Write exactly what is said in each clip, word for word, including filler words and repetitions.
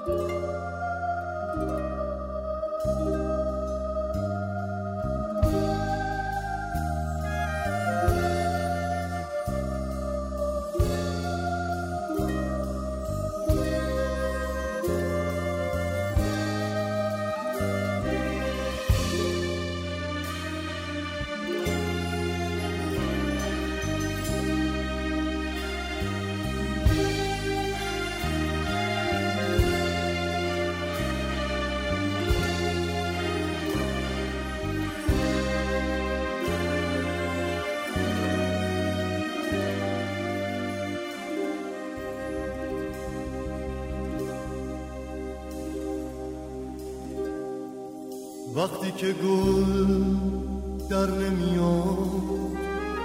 وقتی که گل در نمیاد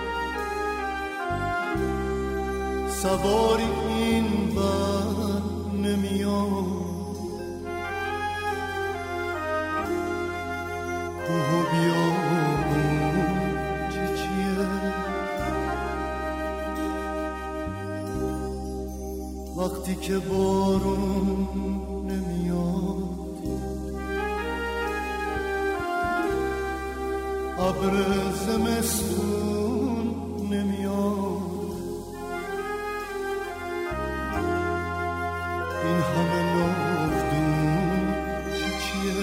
سواری این بر نمیاد کوه و بیابون چی چیه وقتی که بارون نمیاد ابر زمستون نمیاد این همه ناودون چی چیه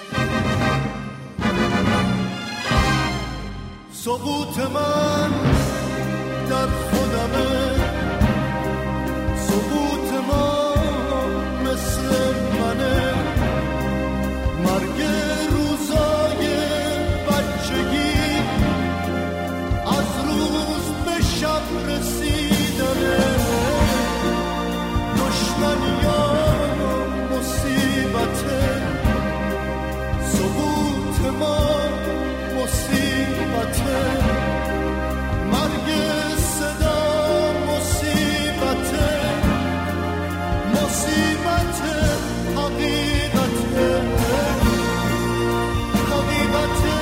سقوط من در خودمه سقوط ما مثل منه مرگ روزای بچگی از روز به شب رسیدنه دشمنیان مصیبته سقوط ما مصیبته مرگ صدا مصیبته مصیبت حقیقته حقیقته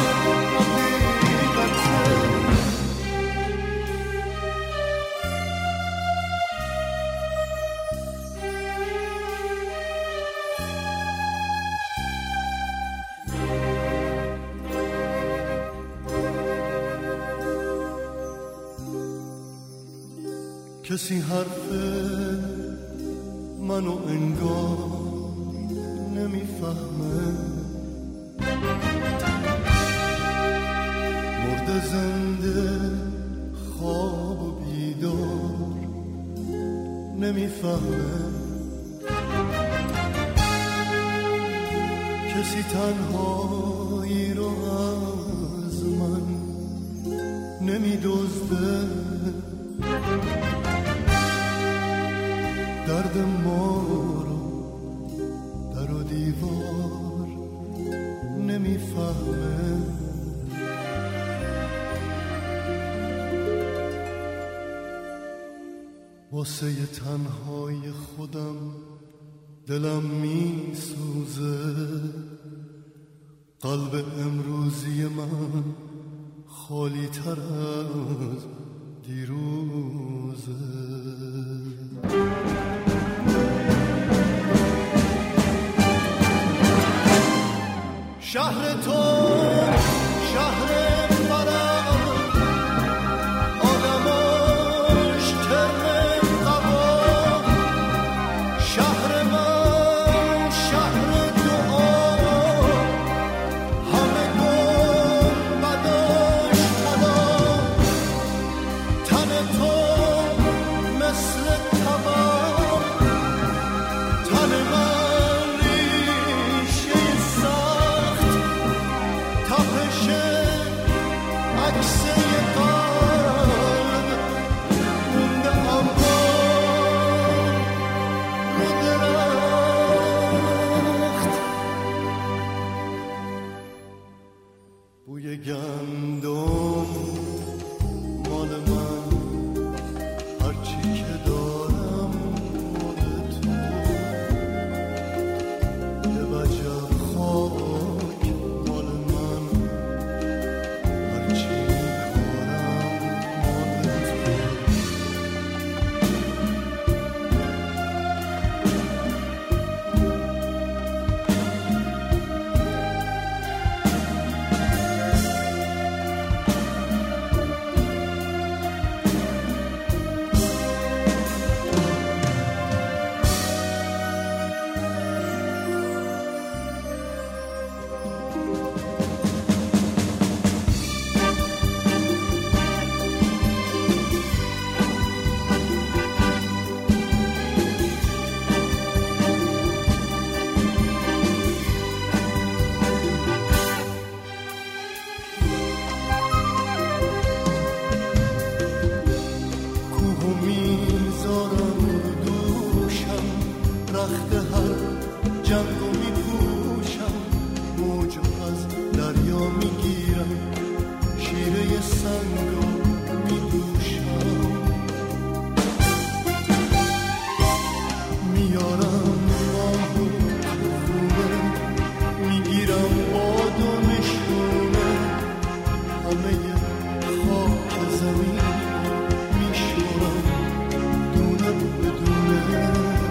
کسی حرف منو انگار نمیفهمه مرد زنده خواب و بیدار نمیفهمه کسی تنهایی رو از من نمیدزده درد ما رو در و دیوار نمیفهمه واسه تنهای خودم دلم میسوزه قلب امروزی من خالی تر از دیروزه شهر تو شهر فرح آدماش ترم قبا شهر من شهر دعا همه گل بداش خدا تن تو مثل تمام تن من ریشه سخت رخت هر جنگو می پوشم، موجو از دریا می گیرم، شیره سنگو می دوشم، میارم ماهو تو خونه، میگیرم باد و نشونه، همه خاک زمین میشورم دونه بدونه.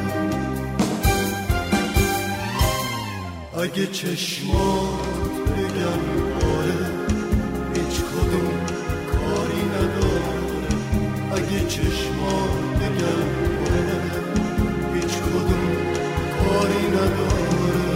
اگه چشمات بگم آره، هیچ کدوم کاری نداره. اگه چشمات بگم آره، هیچ کدوم کاری نداره.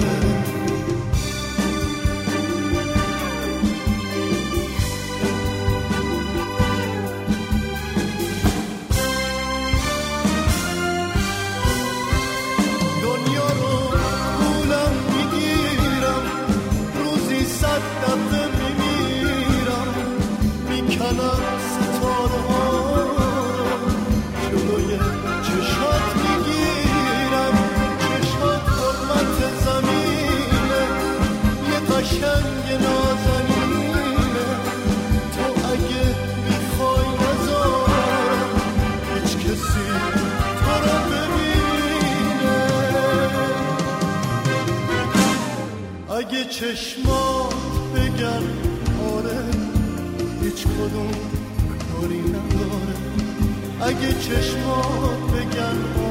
اگه چشمات بگن آره، هیچ کدوم کاری نداره. اگه چشمات بگن